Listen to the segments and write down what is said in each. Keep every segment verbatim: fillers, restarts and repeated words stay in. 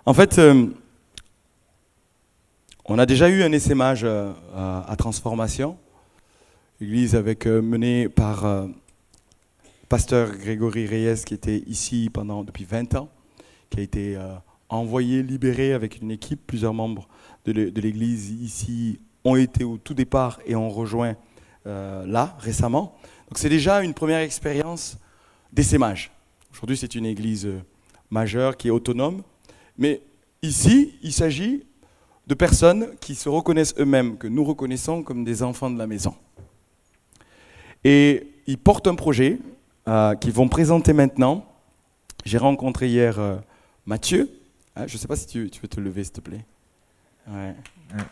En fait, euh, on a déjà eu un essaimage euh, à, à Transformation, église avec, euh, menée par euh, pasteur Grégory Reyes qui était ici pendant, depuis vingt ans, qui a été euh, envoyé, libéré avec une équipe. Plusieurs membres de l'église ici ont été au tout départ et ont rejoint euh, là, récemment. Donc c'est déjà une première expérience d'essaimage. Aujourd'hui, c'est une église majeure qui est autonome. Mais ici, il s'agit de personnes qui se reconnaissent eux-mêmes, que nous reconnaissons comme des enfants de la maison. Et ils portent un projet euh, qu'ils vont présenter maintenant. J'ai rencontré hier euh, Mathieu. Hein, je ne sais pas si tu, tu veux te lever, s'il te plaît. Ouais. Ouais.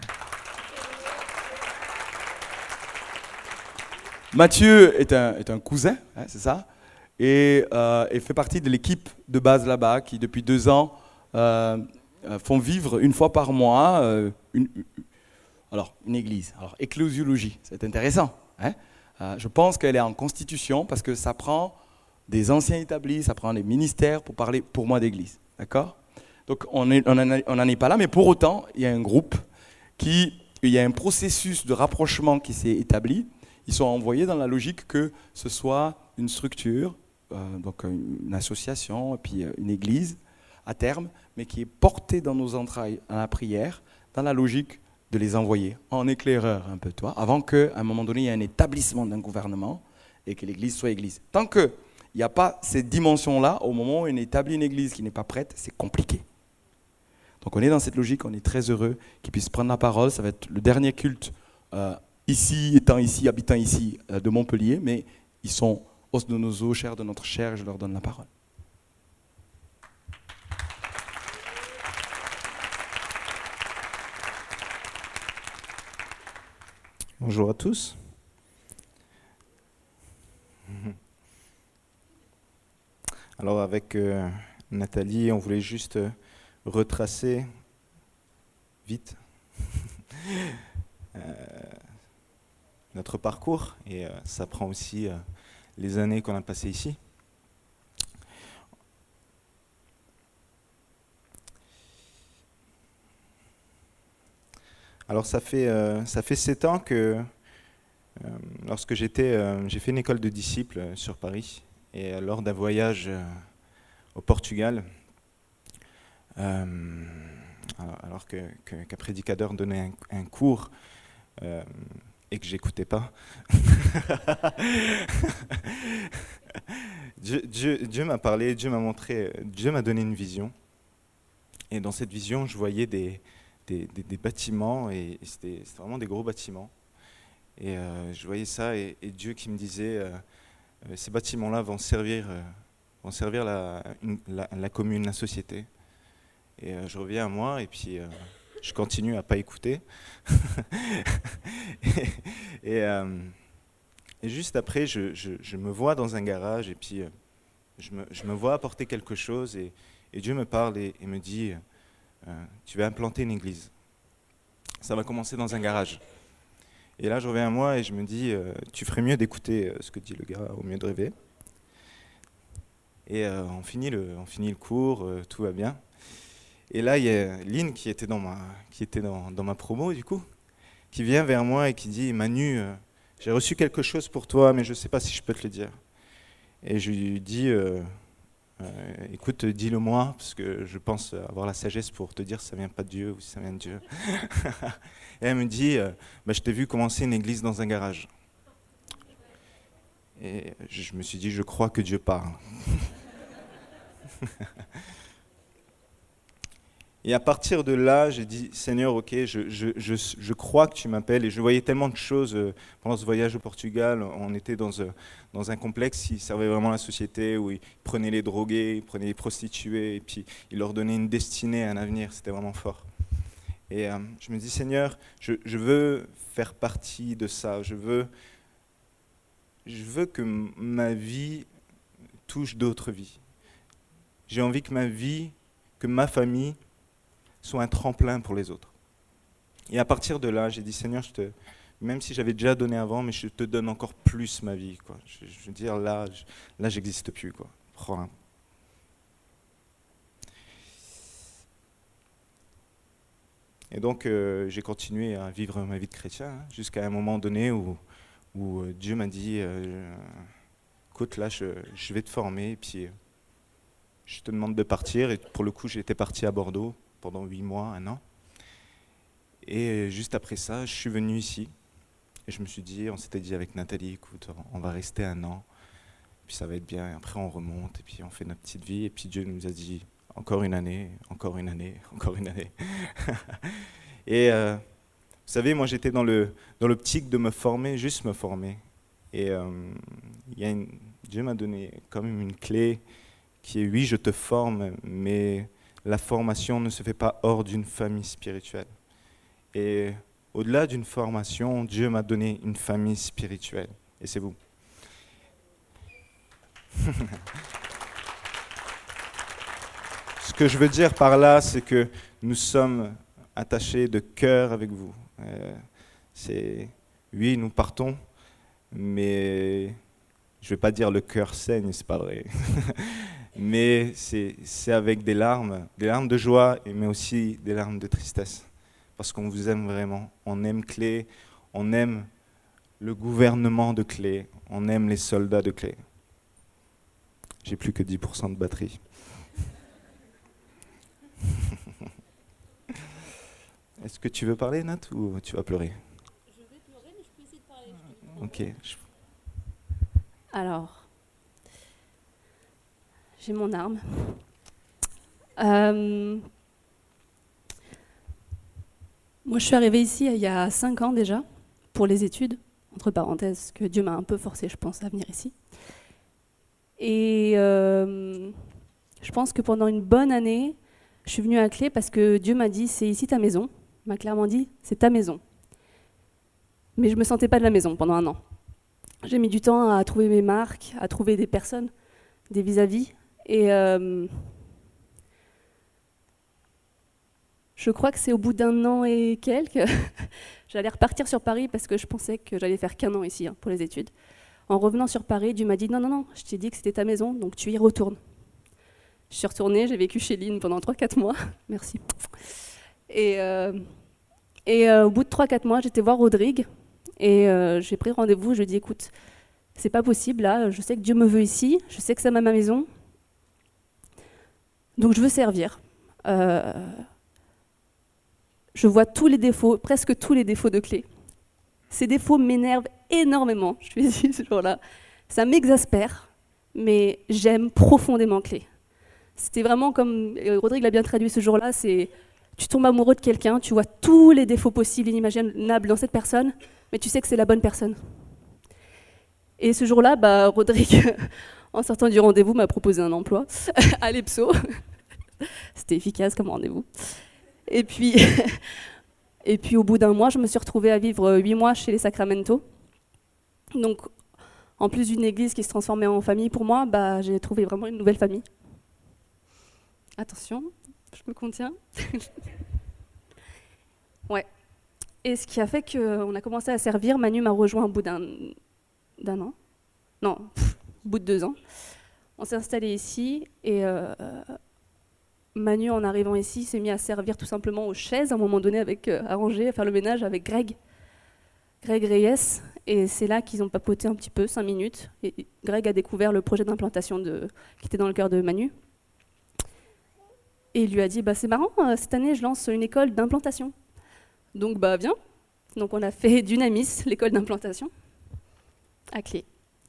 Mathieu est un, est un cousin, hein, c'est ça, et, euh, et fait partie de l'équipe de base là-bas qui, depuis deux ans, euh, font vivre une fois par mois euh, une, une, alors, une église. Alors, ecclésiologie, c'est intéressant. Hein, euh, je pense qu'elle est en constitution parce que ça prend des anciens établis, ça prend des ministères pour parler pour moi d'église. D'accord ? Donc, on n'en est pas là, mais pour autant, il y a un groupe qui, il y a un processus de rapprochement qui s'est établi. Ils sont envoyés dans la logique que ce soit une structure, euh, donc une association, et puis une église à terme, mais qui est portée dans nos entrailles à la prière, dans la logique de les envoyer en éclaireur un peu, toi, avant qu'à un moment donné, il y ait un établissement d'un gouvernement et que l'église soit église. Tant qu'il n'y a pas cette dimension-là, au moment où on établit une église qui n'est pas prête, c'est compliqué. Donc on est dans cette logique, on est très heureux qu'ils puissent prendre la parole. Ça va être le dernier culte euh, ici, étant ici, habitant ici, euh, de Montpellier, mais ils sont os de nos os, chair de notre chair, je leur donne la parole. Bonjour à tous. Alors avec euh, Nathalie, on voulait juste euh, retracer vite euh, notre parcours et euh, ça prend aussi euh, les années qu'on a passées ici. Alors ça fait, euh, ça fait sept ans que euh, lorsque j'étais, euh, j'ai fait une école de disciples euh, sur Paris et euh, lors d'un voyage euh, au Portugal, euh, alors que, que, qu'un prédicateur donnait un, un cours euh, et que j'écoutais pas, Dieu, Dieu, Dieu m'a parlé, Dieu m'a montré, Dieu m'a donné une vision et dans cette vision je voyais des Des, des, des bâtiments, et, et c'était vraiment des gros bâtiments. Et euh, je voyais ça, et, et Dieu qui me disait, euh, euh, ces bâtiments-là vont servir, euh, vont servir la, une, la, la commune, la société. Et euh, je reviens à moi, et puis euh, je continue à ne pas écouter. et, et, euh, et juste après, je, je, je me vois dans un garage, et puis euh, je, me, je me vois apporter quelque chose, et, et Dieu me parle et, et me dit... Euh, tu vas implanter une église. Ça va commencer dans un garage. Et là, je reviens à moi et je me dis, euh, tu ferais mieux d'écouter euh, ce que dit le gars au mieux de rêver. Et euh, on, finit le, on finit le cours, euh, tout va bien. Et là, il y a Lynn qui était, dans ma, qui était dans, dans ma promo, du coup, qui vient vers moi et qui dit, Manu, euh, j'ai reçu quelque chose pour toi, mais je ne sais pas si je peux te le dire. Et je lui dis... Euh, Euh, écoute, dis-le-moi, parce que je pense avoir la sagesse pour te dire si ça vient pas de Dieu ou si ça vient de Dieu. Et elle me dit, euh, bah, je t'ai vu commencer une église dans un garage. Et je me suis dit, je crois que Dieu parle. Et à partir de là, j'ai dit, Seigneur, ok, je, je, je, je crois que tu m'appelles. Et je voyais tellement de choses pendant ce voyage au Portugal. On était dans, dans un complexe qui servait vraiment la société, où ils prenaient les drogués, ils prenaient les prostituées, et puis ils leur donnaient une destinée, un avenir. C'était vraiment fort. Et euh, je me dis, Seigneur, je, je veux faire partie de ça. Je veux, je veux que ma vie touche d'autres vies. J'ai envie que ma vie, que ma famille, soit un tremplin pour les autres. Et à partir de là, j'ai dit, Seigneur, je te, même si j'avais déjà donné avant, mais je te donne encore plus ma vie, quoi. Je, je veux dire, là, je, là, j'existe plus, quoi. Prends. Et donc, euh, j'ai continué à vivre ma vie de chrétien hein, jusqu'à un moment donné où, où euh, Dieu m'a dit euh, écoute, là, je, je vais te former, et puis euh, je te demande de partir. Et pour le coup, j'étais parti à Bordeaux pendant huit mois, un an. Et juste après ça, je suis venu ici. Et je me suis dit, on s'était dit avec Nathalie, écoute, on va rester un an, puis ça va être bien. Et après, on remonte, et puis on fait notre petite vie. Et puis Dieu nous a dit, encore une année, encore une année, encore une année. Et euh, vous savez, moi j'étais dans le dans l'optique de me former, juste me former. Et euh, y a une, Dieu m'a donné quand même une clé qui est, oui, je te forme, mais la formation ne se fait pas hors d'une famille spirituelle. Et au-delà d'une formation, Dieu m'a donné une famille spirituelle. Et c'est vous. Ce que je veux dire par là, c'est que nous sommes attachés de cœur avec vous. Euh, c'est, oui, nous partons, mais je ne vais pas dire le cœur saigne, c'est pas vrai. Mais c'est, c'est avec des larmes, des larmes de joie, mais aussi des larmes de tristesse. Parce qu'on vous aime vraiment. On aime Clé, on aime le gouvernement de Clé, on aime les soldats de Clé. J'ai plus que dix pour cent de batterie. Est-ce que tu veux parler, Nat, ou tu vas pleurer? Je vais pleurer, mais je peux essayer de parler. Ok. Je... Alors, j'ai mon arme. Euh, moi, je suis arrivée ici il y a cinq ans déjà, pour les études, entre parenthèses, que Dieu m'a un peu forcé, je pense, à venir ici. Et euh, je pense que pendant une bonne année, je suis venue à Clé parce que Dieu m'a dit, c'est ici ta maison. Il m'a clairement dit, c'est ta maison. Mais je ne me sentais pas de la maison pendant un an. J'ai mis du temps à trouver mes marques, à trouver des personnes, des vis-à-vis. Et euh, je crois que c'est au bout d'un an et quelques, j'allais repartir sur Paris parce que je pensais que j'allais faire qu'un an ici hein, pour les études. En revenant sur Paris, Dieu m'a dit, non, non, non, je t'ai dit que c'était ta maison, donc tu y retournes. Je suis retournée, j'ai vécu chez Lynn pendant trois quatre mois. Merci. Et, euh, et euh, au bout de trois quatre mois, j'étais voir Rodrigue. Et euh, j'ai pris rendez-vous, je lui ai dit, écoute, c'est pas possible, là, je sais que Dieu me veut ici, je sais que c'est ma maison. Donc je veux servir. Euh, je vois tous les défauts, presque tous les défauts de Clé. Ces défauts m'énervent énormément, je lui ai dit ce jour-là. Ça m'exaspère, mais j'aime profondément Clé. C'était vraiment comme, Rodrigue l'a bien traduit ce jour-là, c'est tu tombes amoureux de quelqu'un, tu vois tous les défauts possibles, inimaginables dans cette personne, mais tu sais que c'est la bonne personne. Et ce jour-là, bah, Rodrigue, en sortant du rendez-vous, m'a proposé un emploi à l'Epso. C'était efficace comme rendez-vous. Et puis, et puis au bout d'un mois, je me suis retrouvée à vivre huit mois chez les Sacramento. Donc, en plus d'une église qui se transformait en famille pour moi, bah, j'ai trouvé vraiment une nouvelle famille. Attention, je me contiens. Ouais. Et ce qui a fait qu'on a commencé à servir, Manu m'a rejoint au bout d'un, d'un an. Non, pff, au bout de deux ans. On s'est installé ici et euh, Manu, en arrivant ici, s'est mis à servir tout simplement aux chaises à un moment donné, avec, euh, à ranger, à faire le ménage avec Greg. Greg Reyes. Et c'est là qu'ils ont papoté un petit peu, cinq minutes. Et Greg a découvert le projet d'implantation de, qui était dans le cœur de Manu. Et il lui a dit, bah, c'est marrant, cette année je lance une école d'implantation. Donc bah viens. Donc on a fait Dunamis, l'école d'implantation, à Clé.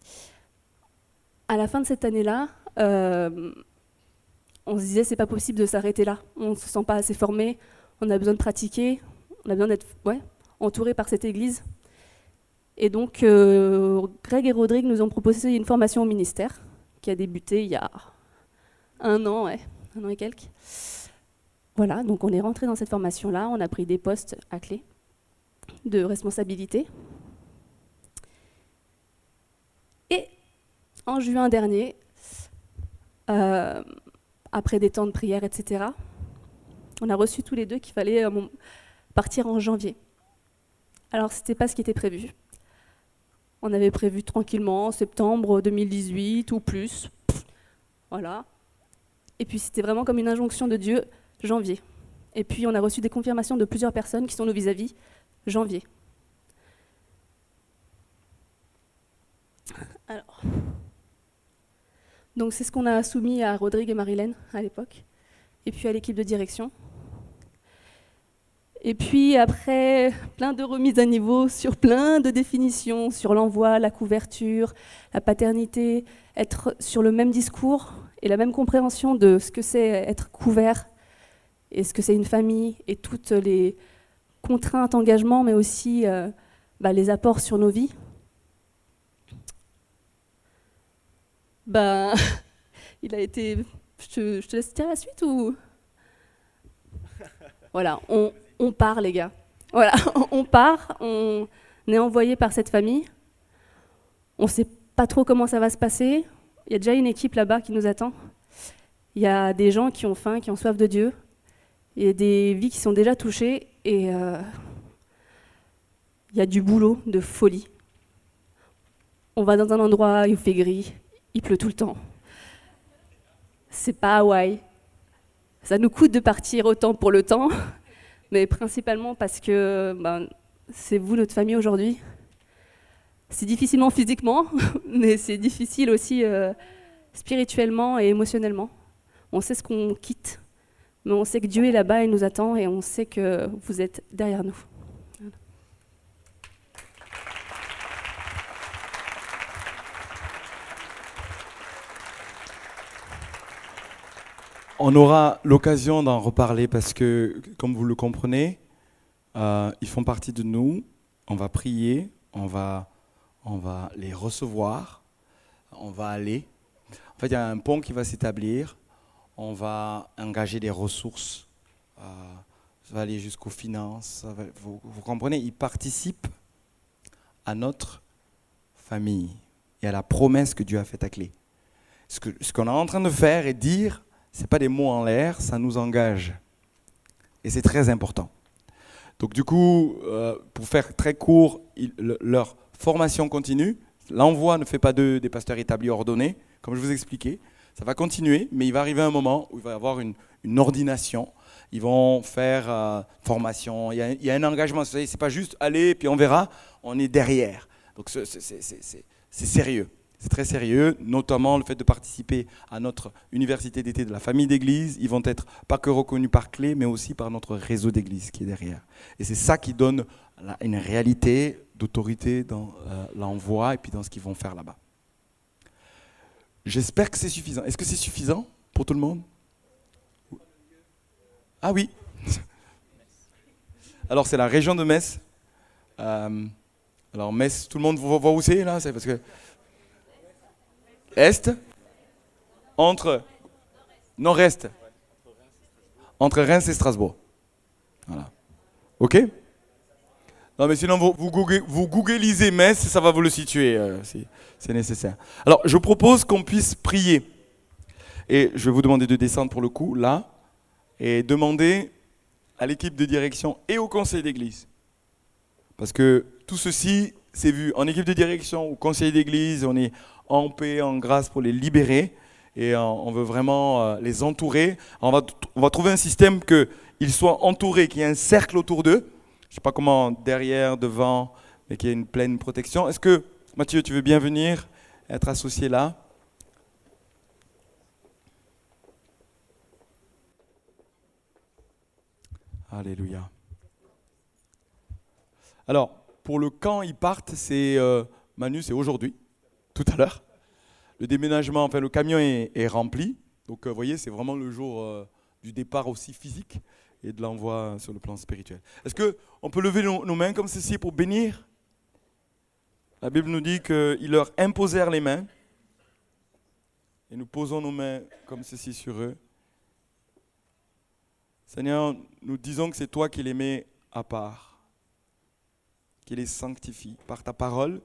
À la fin de cette année-là, euh, on se disait c'est pas possible de s'arrêter là. On ne se sent pas assez formé, on a besoin de pratiquer, on a besoin d'être ouais, entouré par cette église. Et donc euh, Greg et Rodrigue nous ont proposé une formation au ministère qui a débuté il y a un an, ouais. Un an et quelques. Voilà, donc on est rentré dans cette formation-là, on a pris des postes à Clé de responsabilité. Et en juin dernier, euh, après des temps de prière, et cetera, on a reçu tous les deux qu'il fallait euh, partir en janvier. Alors, ce n'était pas ce qui était prévu. On avait prévu tranquillement septembre deux mille dix-huit ou plus. Voilà. Et puis c'était vraiment comme une injonction de Dieu, janvier. Et puis on a reçu des confirmations de plusieurs personnes qui sont nos vis-à-vis, janvier. Alors, donc c'est ce qu'on a soumis à Rodrigue et Marilène à l'époque, et puis à l'équipe de direction. Et puis après, plein de remises à niveau sur plein de définitions, sur l'envoi, la couverture, la paternité, être sur le même discours et la même compréhension de ce que c'est être couvert et ce que c'est une famille et toutes les contraintes, engagements, mais aussi euh, bah, les apports sur nos vies. Bah, il a été... Je te, je te laisse dire la suite ou... Voilà, on... On part, les gars. Voilà, on part, on est envoyé par cette famille. On ne sait pas trop comment ça va se passer. Il y a déjà une équipe là-bas qui nous attend. Il y a des gens qui ont faim, qui ont soif de Dieu. Il y a des vies qui sont déjà touchées. Et euh, il y a du boulot de folie. On va dans un endroit, il fait gris, il pleut tout le temps. C'est pas Hawaï. Ça nous coûte de partir autant pour le temps. Mais principalement parce que ben, c'est vous, notre famille aujourd'hui. C'est difficilement physiquement, mais c'est difficile aussi euh, spirituellement et émotionnellement. On sait ce qu'on quitte, mais on sait que Dieu est là-bas et nous attend, et on sait que vous êtes derrière nous. Voilà. On aura l'occasion d'en reparler parce que, comme vous le comprenez, euh, ils font partie de nous. On va prier, on va, on va les recevoir, on va aller. En fait, il y a un pont qui va s'établir. On va engager des ressources. Euh, ça va aller jusqu'aux finances. Ça va, vous, vous comprenez, ils participent à notre famille et à la promesse que Dieu a faite à clé. Ce que, ce qu'on est en train de faire et dire, ce n'est pas des mots en l'air, ça nous engage. Et c'est très important. Donc du coup, euh, pour faire très court, il, le, leur formation continue. L'envoi ne fait pas d'eux des pasteurs établis ordonnés, comme je vous expliquais. Ça va continuer, mais il va arriver un moment où il va y avoir une, une ordination. Ils vont faire euh, formation. Il y, a, il y a un engagement. Ce n'est pas juste aller, puis on verra. On est derrière. Donc c'est, c'est, c'est, c'est, c'est sérieux. C'est très sérieux, notamment le fait de participer à notre université d'été de la famille d'église. Ils vont être pas que reconnus par clé, mais aussi par notre réseau d'église qui est derrière. Et c'est ça qui donne une réalité d'autorité dans euh, l'envoi et puis dans ce qu'ils vont faire là-bas. J'espère que c'est suffisant. Est-ce que c'est suffisant pour tout le monde? Ah oui. Alors c'est la région de Metz. Euh, alors Metz, tout le monde voit où c'est là? C'est parce que Est, entre nord-est, entre Reims et Strasbourg. Voilà. Ok? Non, mais sinon, vous, vous, google, vous googlisez Metz, ça va vous le situer, euh, c'est, c'est nécessaire. Alors, je propose qu'on puisse prier. Et je vais vous demander de descendre pour le coup, là, et demander à l'équipe de direction et au conseil d'église. Parce que tout ceci, c'est vu en équipe de direction, au conseil d'église, on est en paix, en grâce pour les libérer, et on veut vraiment les entourer. On va, on va trouver un système qu'ils soient entourés, qu'il y ait un cercle autour d'eux. Je ne sais pas comment, derrière, devant, mais qu'il y ait une pleine protection. Est-ce que, Mathieu, tu veux bien venir être associé là? Alléluia. Alors, pour le quand ils partent, c'est euh, Manu, c'est aujourd'hui, tout à l'heure. Le déménagement, enfin le camion est, est rempli. Donc, vous euh, voyez, c'est vraiment le jour euh, du départ aussi physique et de l'envoi sur le plan spirituel. Est-ce qu'on peut lever nos, nos mains comme ceci pour bénir? La Bible nous dit qu'ils leur imposèrent les mains. Et nous posons nos mains comme ceci sur eux. Seigneur, nous disons que c'est toi qui les mets à part, qui les sanctifie par ta parole.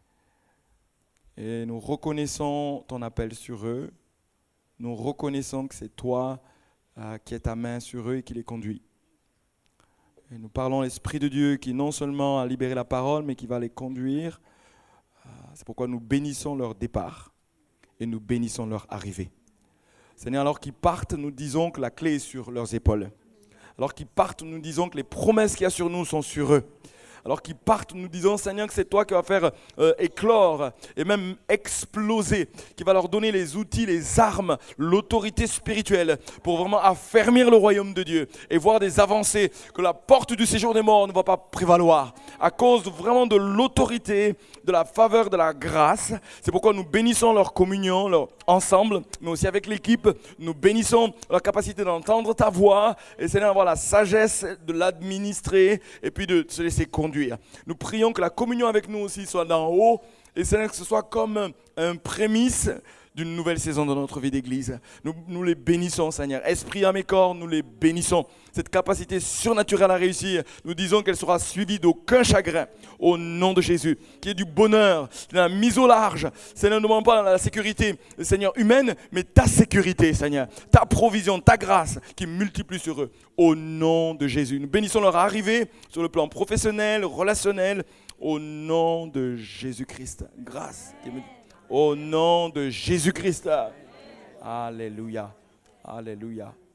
Et nous reconnaissons ton appel sur eux. Nous reconnaissons que c'est toi euh, qui es ta main sur eux et qui les conduit. Et nous parlons l'Esprit de Dieu qui non seulement a libéré la parole, mais qui va les conduire. Euh, c'est pourquoi nous bénissons leur départ et nous bénissons leur arrivée. Seigneur, alors qu'ils partent, nous disons que la clé est sur leurs épaules. Alors qu'ils partent, nous disons que les promesses qu'il y a sur nous sont sur eux. Alors qu'ils partent, nous disons, Seigneur, que c'est toi qui vas faire euh, éclore et même exploser, qui va leur donner les outils, les armes, l'autorité spirituelle pour vraiment affermir le royaume de Dieu et voir des avancées, que la porte du séjour des morts ne va pas prévaloir à cause vraiment de l'autorité, de la faveur, de la grâce. C'est pourquoi nous bénissons leur communion, leur ensemble, mais aussi avec l'équipe. Nous bénissons leur capacité d'entendre ta voix et Seigneur, avoir la sagesse de l'administrer et puis de se laisser conduire. Nous prions que la communion avec nous aussi soit d'en haut et Seigneur, que ce soit comme un, un prémisse d'une nouvelle saison dans notre vie d'église. Nous, nous les bénissons, Seigneur. Esprit, âme et corps, nous les bénissons. Cette capacité surnaturelle à réussir, nous disons qu'elle sera suivie d'aucun chagrin au nom de Jésus. Qu'il y ait du bonheur, de la mise au large. Seigneur, ne demande pas la sécurité, Seigneur, humaine, mais ta sécurité, Seigneur. Ta provision, ta grâce qui multiplie sur eux. Au nom de Jésus. Nous bénissons leur arrivée sur le plan professionnel, relationnel. Au nom de Jésus-Christ. Grâce. Au nom de Jésus-Christ. Alléluia. Alléluia.